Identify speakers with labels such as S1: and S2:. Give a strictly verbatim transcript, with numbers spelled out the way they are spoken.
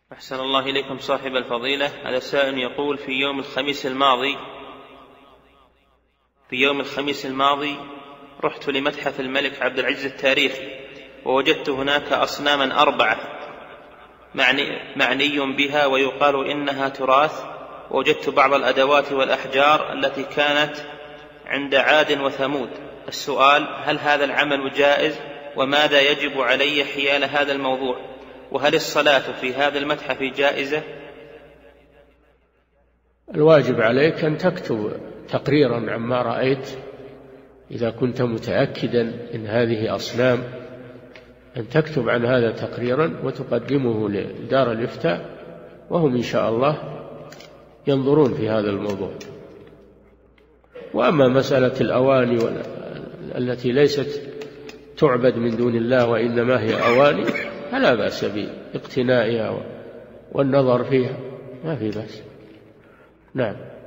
S1: أحسن الله إليكم صاحب الفضيلة. هذا سائل يقول: في يوم الخميس الماضي في يوم الخميس الماضي رحت لمتحف الملك عبد العزيز التاريخي، ووجدت هناك أصناما أربعة معني, معني بها ويقال إنها تراث، ووجدت بعض الأدوات والأحجار التي كانت عند عاد وثمود. السؤال: هل هذا العمل جائز؟ وماذا يجب علي حيال هذا الموضوع؟ وهل الصلاة في هذا المتحف جائزة؟
S2: الواجب عليك أن تكتب تقريرا عما رأيت إذا كنت متأكدا أن هذه أصنام، أن تكتب عن هذا تقريرا وتقدمه لدار الإفتاء، وهم إن شاء الله ينظرون في هذا الموضوع. وأما مسألة الأواني التي ليست تعبد من دون الله وإنما هي أواني فلا بأس باقتنائها والنظر فيها، ما في بأس. نعم.